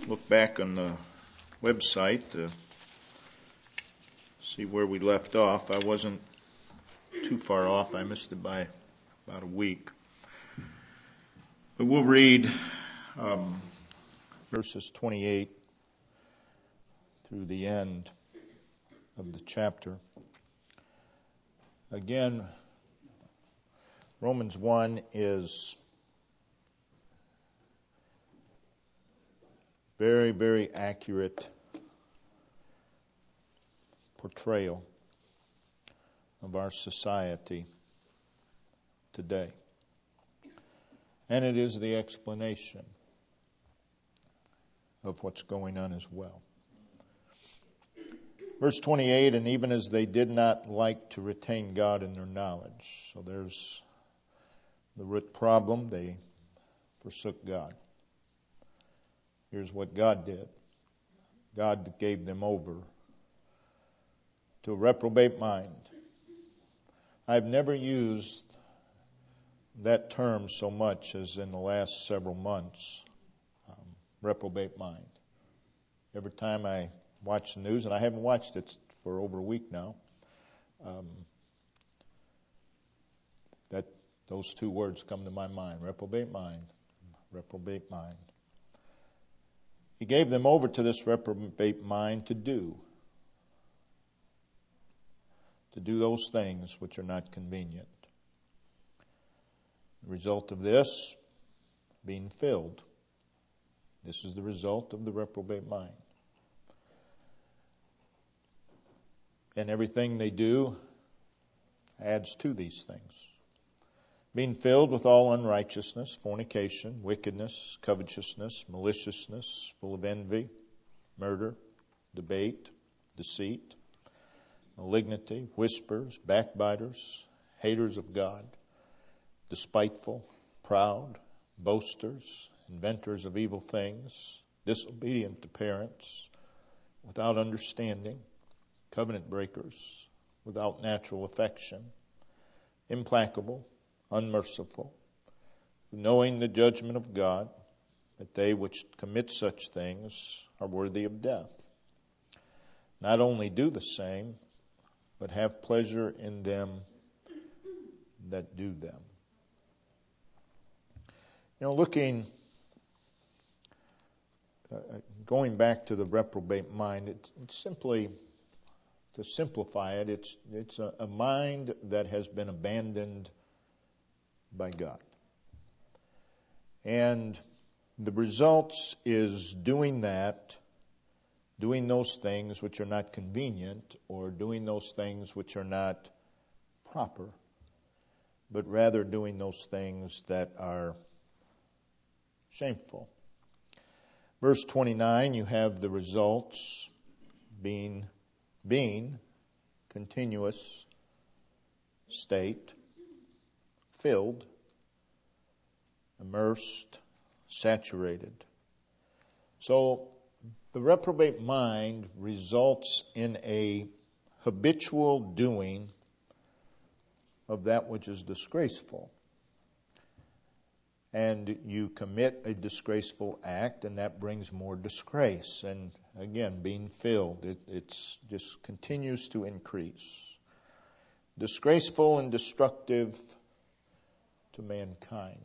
look back on the website to see where we left off. I wasn't too far off. I missed it by about a week. But we'll read verses 28 through the end of the chapter. Again, Romans 1 is very, very accurate portrayal of our society today. And it is the explanation of what's going on as well. Verse 28, and even as they did not like to retain God in their knowledge. So there's the root problem. They forsook God. Here's what God did. God gave them over to a reprobate mind. I've never used that term so much as in the last several months. Reprobate mind. Every time I watch the news, and I haven't watched it for over a week now, that those two words come to my mind. Reprobate mind. Reprobate mind. He gave them over to this reprobate mind to do those things which are not convenient. The result of this, being filled. This is the result of the reprobate mind. And everything they do adds to these things. Being filled with all unrighteousness, fornication, wickedness, covetousness, maliciousness, full of envy, murder, debate, deceit, malignity, whispers, backbiters, haters of God, despiteful, proud, boasters, inventors of evil things, disobedient to parents, without understanding, covenant breakers, without natural affection, implacable, unmerciful, knowing the judgment of God, that they which commit such things are worthy of death. Not only do the same, but have pleasure in them that do them. Going back to the reprobate mind, it's simply, to simplify it, it's a mind that has been abandoned by God. And the results is doing those things which are not convenient, or doing those things which are not proper, but rather doing those things that are shameful. Verse 29, you have the results being continuous state, filled, immersed, saturated. So the reprobate mind results in a habitual doing of that which is disgraceful. And you commit a disgraceful act, and that brings more disgrace. And again, being filled, it just continues to increase. Disgraceful and destructive to mankind.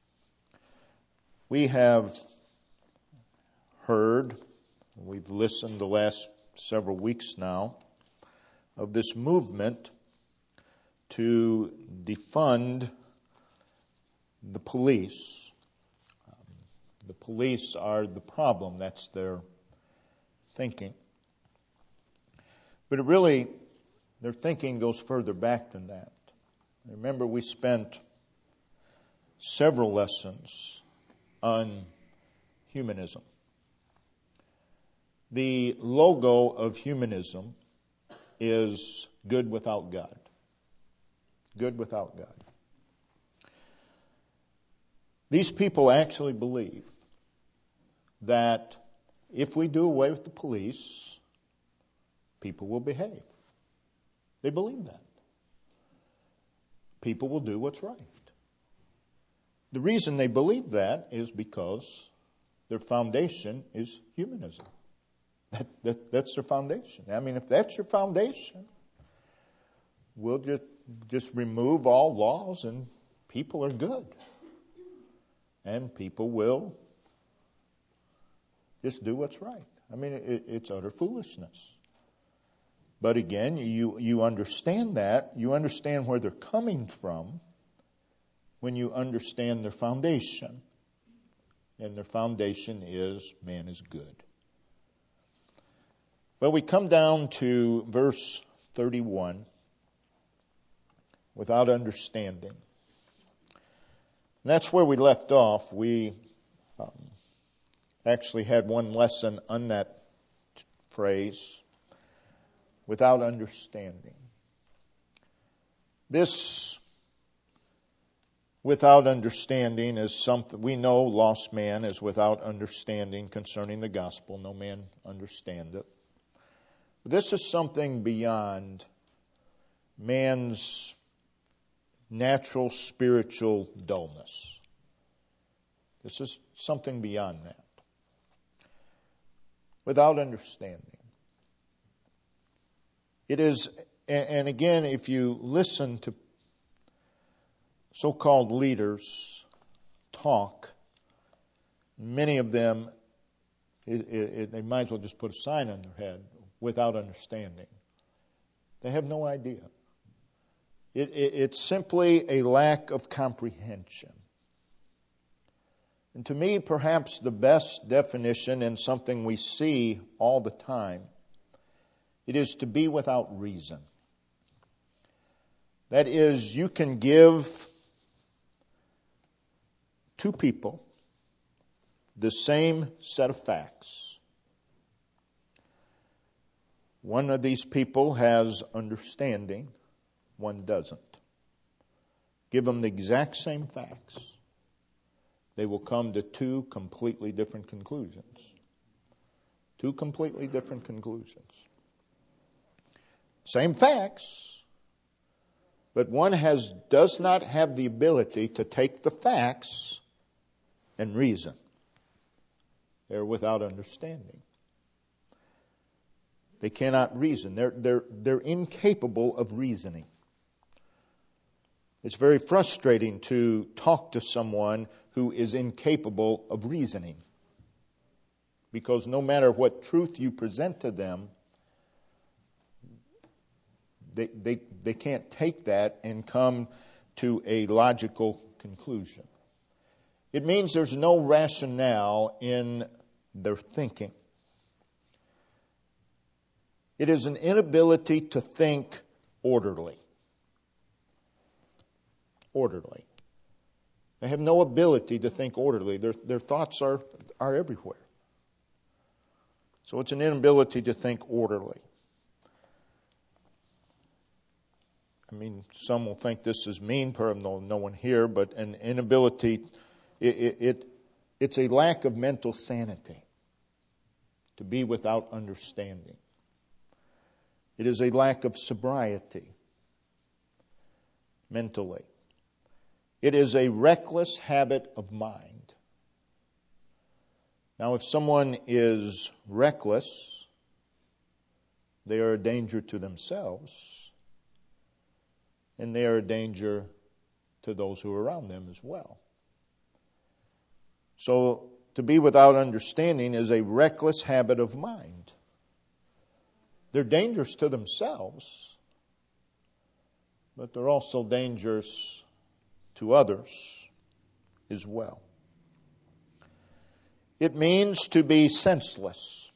We have heard, we've listened the last several weeks now, of this movement to defund the police. The police are the problem. That's their thinking. But their thinking goes further back than that. Remember, we spent several lessons on humanism. The logo of humanism is good without God. Good without God. These people actually believe that if we do away with the police, people will behave. They believe that. People will do what's right. The reason they believe that is because Their foundation is humanism. That's their foundation. I mean, if that's your foundation, we'll just remove all laws and people are good. And people will just do what's right. I mean, it's utter foolishness. But again, you understand that. You understand where they're coming from when you understand their foundation. And their foundation is man is good. Well, we come down to verse 31, without understanding. And that's where we left off. We actually had one lesson on that phrase, without understanding. This without understanding is something, we know lost man is without understanding concerning the gospel. No man understandeth. This is something beyond man's natural spiritual dullness. This is something beyond that. Without understanding. It is, and again, if you listen to so-called leaders talk, many of them, they might as well just put a sign on their head, without understanding. They have no idea. It's simply a lack of comprehension. And to me, perhaps the best definition, and something we see all the time, it is to be without reason. That is, you can give two people the same set of facts. One of these people has understanding, one doesn't. Give them the exact same facts. They will come to two completely different conclusions. Two completely different conclusions. Same facts, but one does not have the ability to take the facts and reason. They're without understanding. They cannot reason. They're incapable of reasoning. It's very frustrating to talk to someone who is incapable of reasoning. Because no matter what truth you present to them, they can't take that and come to a logical conclusion. It means there's no rationale in their thinking. It is an inability to think orderly. Orderly. They have no ability to think orderly. Their thoughts are everywhere. So it's an inability to think orderly. I mean, some will think this is mean, perhaps no one here, but an inability, it's a lack of mental sanity to be without understanding. It is a lack of sobriety mentally. It is a reckless habit of mind. Now, if someone is reckless, they are a danger to themselves, and they are a danger to those who are around them as well. So, to be without understanding is a reckless habit of mind. They're dangerous to themselves, but they're also dangerous to others as well. It means to be senseless.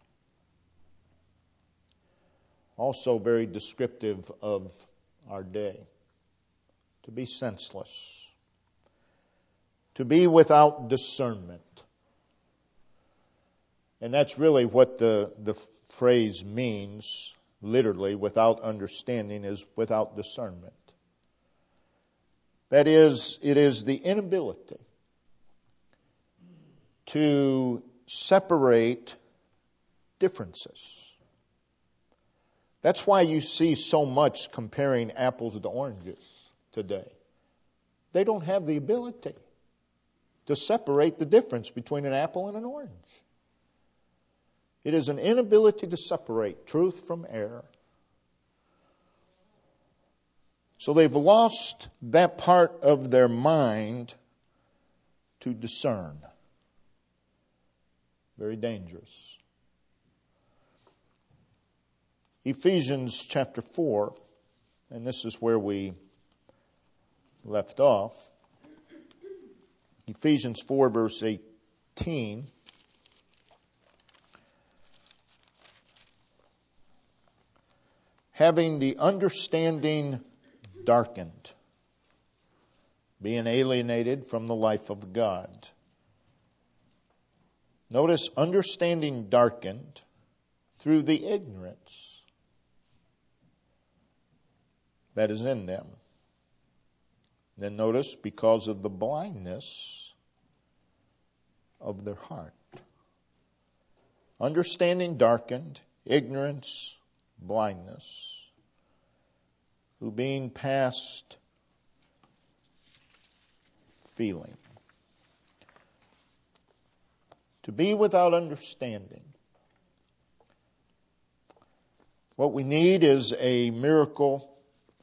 Also very descriptive of our day. To be senseless. To be without discernment. And that's really what the phrase means, literally, without understanding, is without discernment. That is, it is the inability to separate differences. That's why you see so much comparing apples to oranges today. They don't have the ability. to separate the difference between an apple and an orange. It is an inability to separate truth from error. So they've lost that part of their mind to discern. Very dangerous. Ephesians chapter 4, and this is where we left off. Ephesians 4 verse 18. Having the understanding darkened, being alienated from the life of God. Notice, understanding darkened through the ignorance that is in them. Then notice, because of the blindness of their heart. Understanding darkened, ignorance, blindness. Who being past feeling. To be without understanding. What we need is a miracle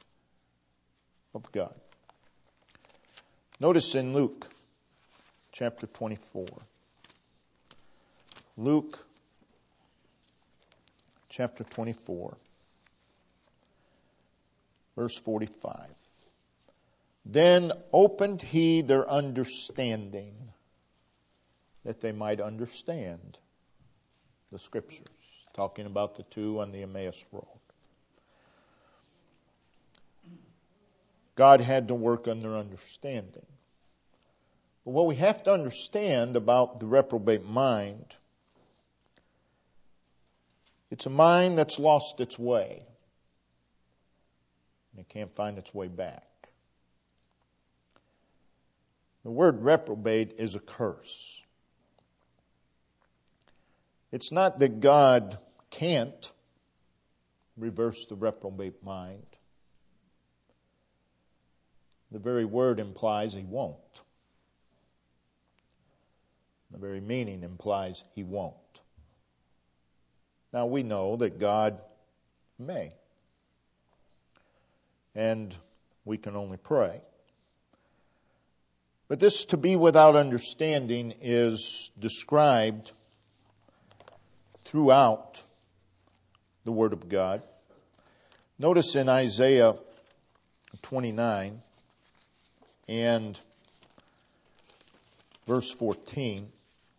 of God. Notice in Luke chapter 24. Luke chapter 24. Verse 45. Then opened he their understanding, that they might understand the Scriptures. Talking about the two on the Emmaus Road. God had to work on their understanding. But what we have to understand about the reprobate mind, it's a mind that's lost its way. It can't find its way back. The word reprobate is a curse. It's not that God can't reverse the reprobate mind. The very word implies He won't. The very meaning implies He won't. Now we know that God may. And we can only pray. But this to be without understanding is described throughout the Word of God. Notice in Isaiah 29 and verse 14,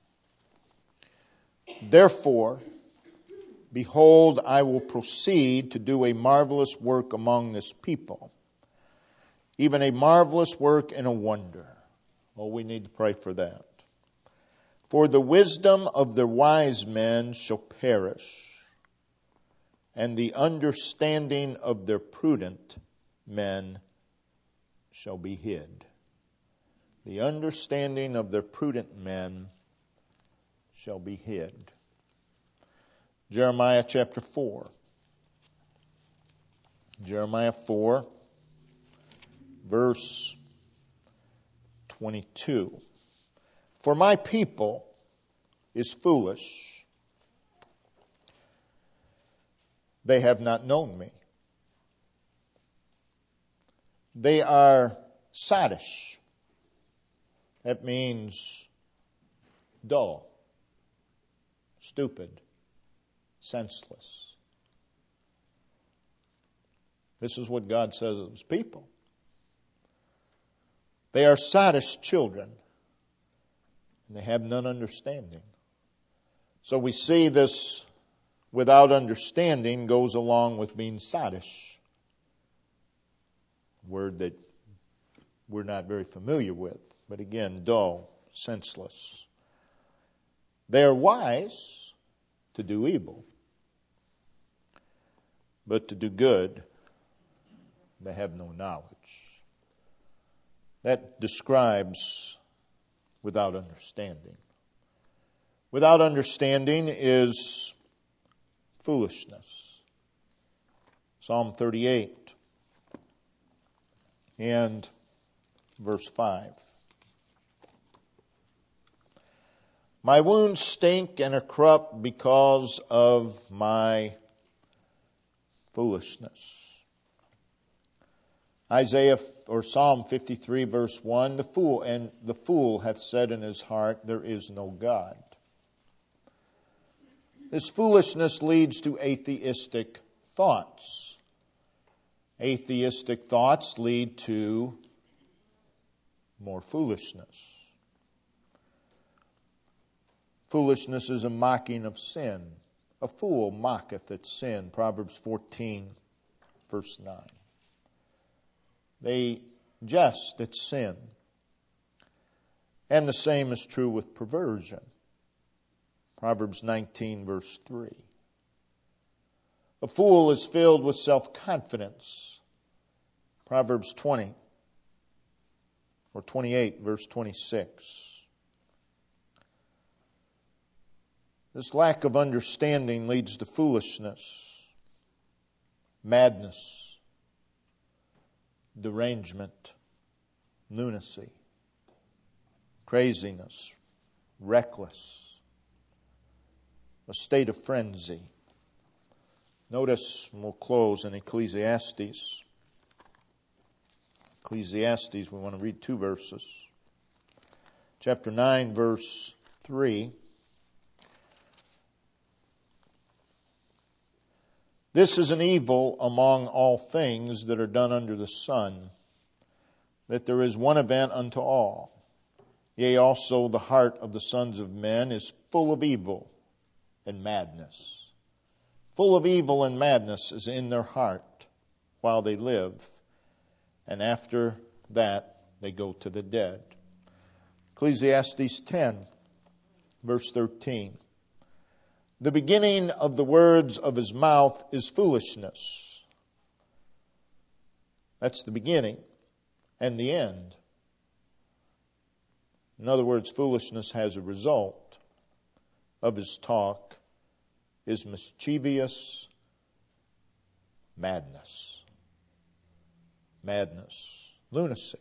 therefore, behold, I will proceed to do a marvelous work among this people, even a marvelous work and a wonder. Oh, we need to pray for that. For the wisdom of the wise men shall perish, and the understanding of their prudent men shall be hid. The understanding of their prudent men shall be hid. Jeremiah chapter 4. Jeremiah 4, verse 22. For my people is foolish. They have not known me. They are sadish. That means dull, stupid, senseless. This is what God says of His people. They are sadish children, and they have none understanding. So we see this without understanding goes along with being sadish. A word that we're not very familiar with. But again, dull, senseless. They are wise to do evil. But to do good, they have no knowledge. That describes without understanding. Without understanding is foolishness. Psalm 38 and verse 5. My wounds stink and are corrupt because of my foolishness. Isaiah or Psalm 53 verse 1, the fool hath said in his heart, there is no God. This foolishness leads to atheistic thoughts. Atheistic thoughts lead to more foolishness. Foolishness is a mocking of sin. A fool mocketh at sin. Proverbs 14 verse 9. They jest at sin. And the same is true with perversion. Proverbs 19 verse 3. A fool is filled with self-confidence. Proverbs 20 or 28 verse 26. This lack of understanding leads to foolishness, madness, derangement, lunacy, craziness, reckless, a state of frenzy. Notice, and we'll close in Ecclesiastes. Ecclesiastes, we want to read 2 verses. Chapter 9, verse 3. This is an evil among all things that are done under the sun, that there is one event unto all. Yea, also the heart of the sons of men is full of evil and madness. Full of evil and madness is in their heart while they live, and after that they go to the dead. Ecclesiastes 10, verse 13. The beginning of the words of his mouth is foolishness. That's the beginning and the end. In other words, foolishness has a result of his talk is mischievous madness. Madness. Lunacy.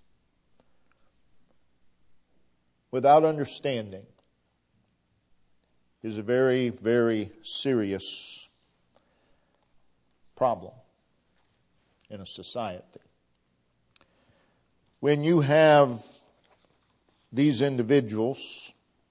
Without understanding is a very, very serious problem in a society. When you have these individuals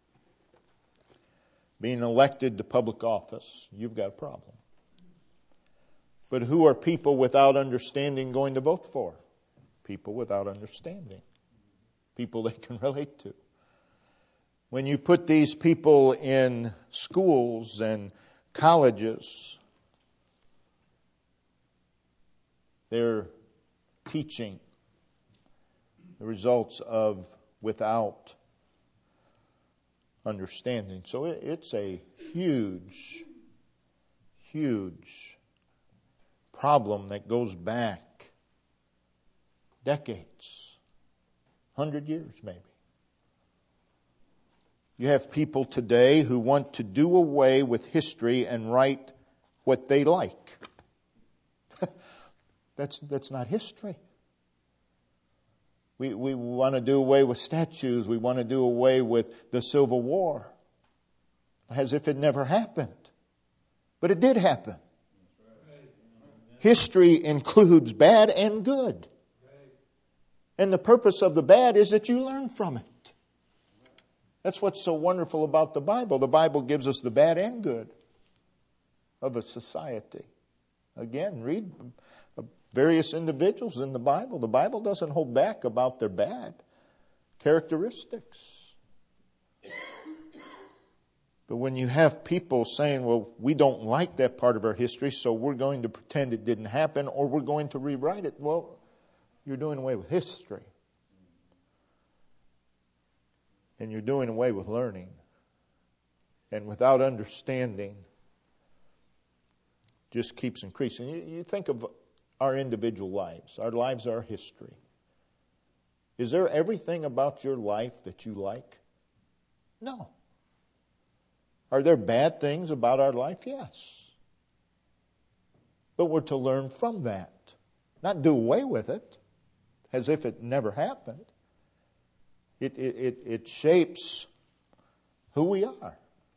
being elected to public office, you've got a problem. But who are people without understanding going to vote for? People without understanding. People they can relate to. When you put these people in schools and colleges, they're teaching the results of without understanding. So it's a huge, huge problem that goes back decades, 100 years maybe. You have people today who want to do away with history and write what they like. That's not history. We want to do away with statues. We want to do away with the Civil War as if it never happened. But it did happen. History includes bad and good. And the purpose of the bad is that you learn from it. That's what's so wonderful about the Bible. The Bible gives us the bad and good of a society. Again, read various individuals in the Bible. The Bible doesn't hold back about their bad characteristics. But when you have people saying, well, we don't like that part of our history, so we're going to pretend it didn't happen, or we're going to rewrite it, well, you're doing away with history. And you're doing away with learning. And without understanding, just keeps increasing. You think of our individual lives. Our lives are history. Is there everything about your life that you like? No. Are there bad things about our life? Yes. But we're to learn from that. Not do away with it as if it never happened. It shapes who we are.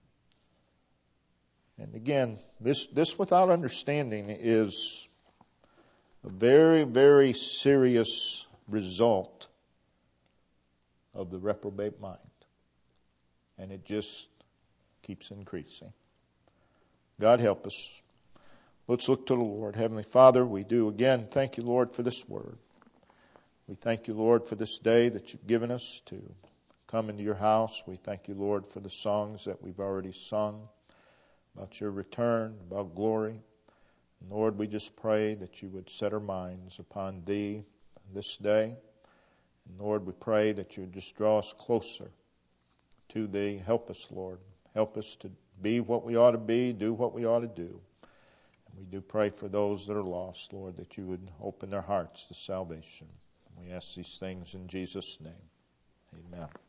And again, this without understanding is a very, very serious result of the reprobate mind. And it just keeps increasing. God help us. Let's look to the Lord. Heavenly Father, we do again thank you, Lord, for this word. We thank you, Lord, for this day that you've given us to come into your house. We thank you, Lord, for the songs that we've already sung about your return, about glory. And Lord, we just pray that you would set our minds upon thee this day. And Lord, we pray that you would just draw us closer to thee. Help us, Lord. Help us to be what we ought to be, do what we ought to do. And we do pray for those that are lost, Lord, that you would open their hearts to salvation. We ask these things in Jesus' name. Amen.